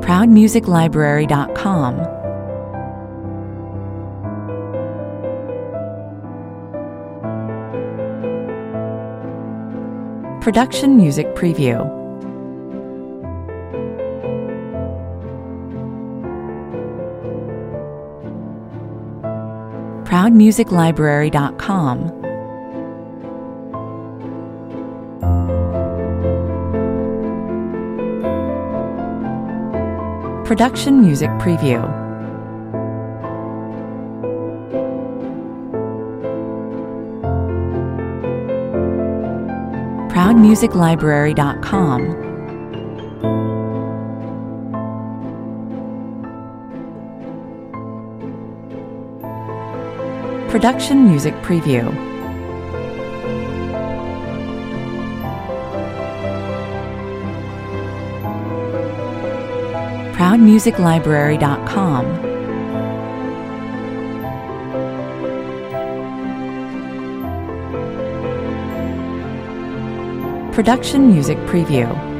ProudMusicLibrary.com. Production Music Preview. ProudMusicLibrary.com. Production Music Preview. ProudMusicLibrary.com. Production Music Preview. ProudMusicLibrary.com. Production Music Preview.